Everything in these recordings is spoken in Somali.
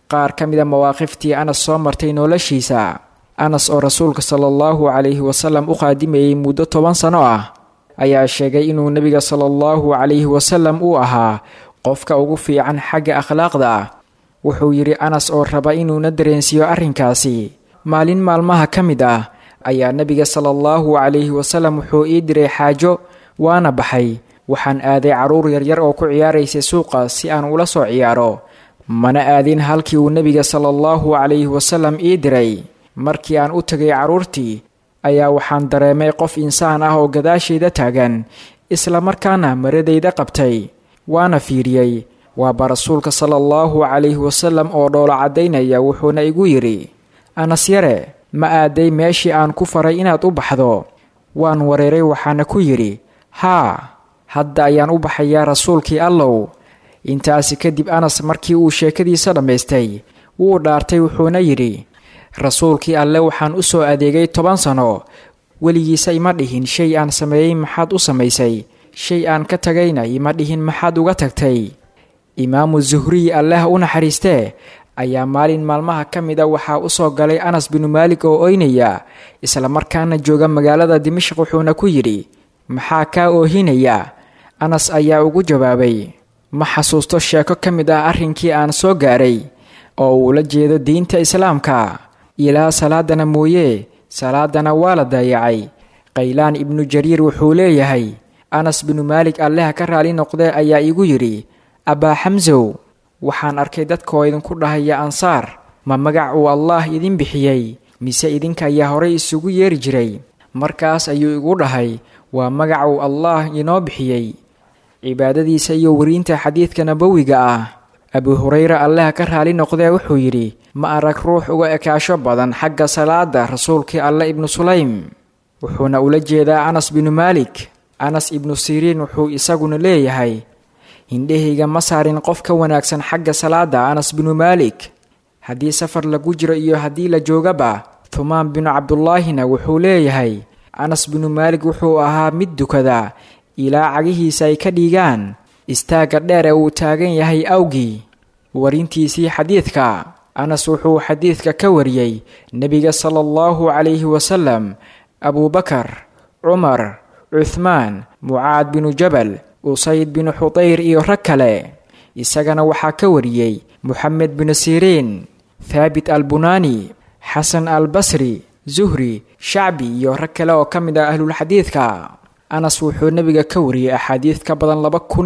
qaar ka mid a mawaaqiftii Anas soo martay noloshiisa. Anas oo rasuulka sallallahu calayhi wasallam u qaadimayay muddo 10 sano ah ayaa sheegay inuu nabiga sallallahu calayhi wasallam uu ahaa qofka ugu fiican xagga akhlaaqda. Wuxuu yiri Anas oo raba inuu na dareensiyo arrinkaasi. Maalin maalmaha ka mid ah ayaa nabiga sallallahu calayhi wasallam wuxuu ii diray xaajo, waana baxay. Waxaan aaday caruur yaryar oo ku ciyaaraysa suuqa si aan ula soo ciyaaro. Mana aadin halkii uu nabiga sallallahu calayhi wasallam ii diray. Markii aan u tagay caruurtii ayaa waxaan dareemay qof insaan ah oo gadaashayda taagan, isla markaana maradayda qabtay. Waana fiiriyay, waa rasuulka sallallahu calayhi wasallam oo dhoola cadaynaya. Wuxuuna igu yiri, Anas yare, ma aaday meeshii aan ku faray inaad u baxdo? Waan wareeray, waxaana ku yiri, haa, hadda ayaan u baxayaa rasuulkii Allow. Intaasi kadib Anas markii uu sheekadiisa dhammaystay wuu dhaartay, wuxuuna yiri, rasuulkii Alle waxaan u soo adeegay 10 sano, weligiisa ima dhihin shay aan sameeyay maxaad u samaysay, shay aan ka tagayna ima dhihin maxaad uga tagtay. Imaamu Zuhri Allah u naxariistee ayaa maalin maalmaha ka mid ah waxaa u soo galay Anas bin Maalik oo oynaya, isla markaana jooga magaalada Dimashq. Wuxuuna ku yiri, maxaa ka oohinaya? Anas ayaa ugu jawaabay, ma xasuusto sheeko ka mid ah arrinkii aan soo gaaray oo uu la jeedo diinta islaamka. ilaa salaadana mooye, salaadana waa la daayacay. Qaylaan ibnu Jariir wuxuu leeyahay, Anas bin Maalik Allah ka raali noqday ayaa igu yiri, Abaa Xamsow, waxaan arkay dadkoo idinku dhahaya Ansaar, ma magac uu Allah idin bixiyay mise idinka ayaa horey isugu yeeri jiray? Markaas ayuu igu dhahay, waa magac uu Allah inoo bixiyay. Cibaadadiisa iyo wariinta xadiidka nabawiga ah. Abu Hurayra Allah ka raali noqday wuxuu yiri, ma arag ruux uga ekaasho badan xagga salaada rasuulkii Alle ibn Sulaym. Wuxuuna ula jeedaa Anas bin Maalik. Anas ibn Siriin wuxuu isaguna leeyahay, hindhahayga ma saarin qof ka wanaagsan xagga salaada Anas bin Maalik. Haddii safar lagu jiro iyo haddii la joogaba. Thumaan bin Cabdullaahina wuxuu leeyahay, Anas bin Maalik wuxuu ahaa mid dukada ilaa cagihiisa ay ka dhiigaan istaaga dheer ee uu taagan yahay awgii. Warintiisii xadiidka, Anas wuxuu xadiidka ka wariyay nabiga sallallahu calayhi wasallam, Abu Bakar, Umar, Uthmaan, Mucaad bin Jabal, Usayd bin Hudayr iyo rag kale. Isagana waxaa ka wariyay Muhammad bin Siriin, Thaabit al-Bunaani, Xasan al-Basri, Zuhri, Shacbi iyo rag kale oo ka mid ah ahlul xadiidka. Anas wuxuu nabiga ka wariyay axaadiis ka badan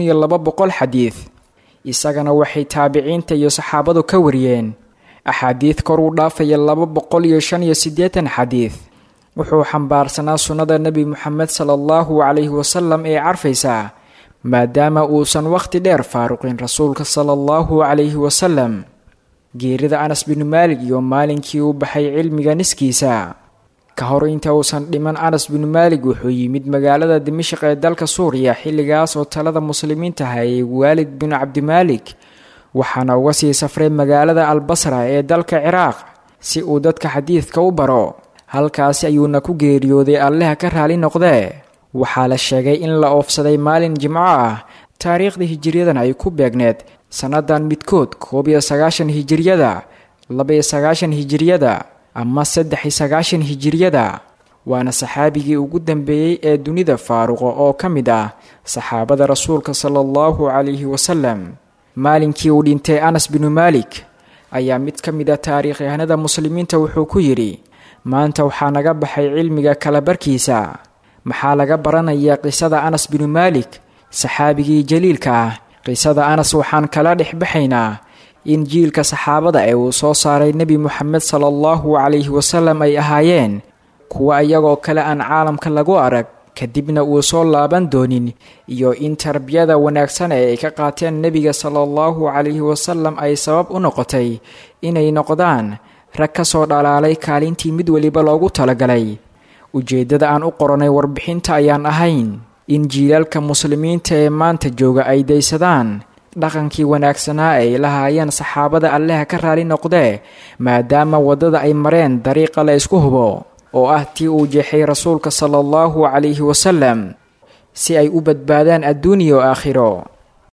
2200 xadiis. Isagana waxay taabiciinta iyo saxaabadu ka wariyeen axaadiis kor u dhaafaya 285 xadiis. Wuxuu xambaarsanaa sunnada Nabi Muhammad sallallahu calayhi wasallam ee carfaysa, maadaama uusan waqti dheer faaruqin rasuulka sallallahu calayhi wasallam. Geerida Anas bin Maalik iyo maalinkii uu baxay cilmiga niskiisa. Ka hor inta uusan dhiman, Anas bin Maalik wuxuu yimid magaalada Dimashq ee dalka Suuriya xilligaas oo talada muslimiinta hayay Waalid bin Cabdimaalik. Waxaana uga sii safray magaalada Al-Basra ee dalka Ciraaq si uu dadka xadiidka u baro. Halkaasi ayuuna ku geeriyooday, Allah ka raali noqdee. Waxaa la sheegay in la oofsaday maalin Jimco ah, taariikhda hijriyadana ay ku beegneed sanadan midkood 91 hijriyada, 92 hijriyada ama 93 hijriyada. Waana saxaabigii ugu dambeeyay ee dunida faaruqo oo ka mid ah saxaabada rasuulka sallallahu calayhi wasallam. Maalinkii uu dhintay Anas bin Maalik ayaa mid ka mid ah taariikhyahanada muslimiinta wuxuu ku yiri, maanta waxaa naga baxay cilmiga kala barkiisa. Maxaa laga baranayaa qisada Anas bin Maalik, saxaabigii jaliilka ah? Qisada Anas waxaan kala dhexbaxaynaa in jiilka saxaabada ee uu soo saaray Nabi Muhammad sallallahu calayhi wasallam ay ahaayeen kuwa iyagoo kale aan caalamka lagu arag, kadibna uu soo laaban doonin, iyo in tarbiyada wanaagsan ee ay ka qaateen nabiga sallallahu calayhi wasallam ay sabab u noqotay inay noqdaan rag ka soo dhalaalay kaalintii mid waliba loogu talagalay. Ujeedada aan u qoranay warbixinta ayaan ahayn in jiilalka muslimiinta ee maanta jooga ay daysadaan dhaqankii wanaagsanaa ay lahaayeen saxaabada Allah ka raali noqdee, maadaama wadada ay mareen dariiqa la isku hubo oo ah tii uu jeexay rasuulka sallallahu calayhi wasallam si ay u badbaadaan adduun iyo aakhiro.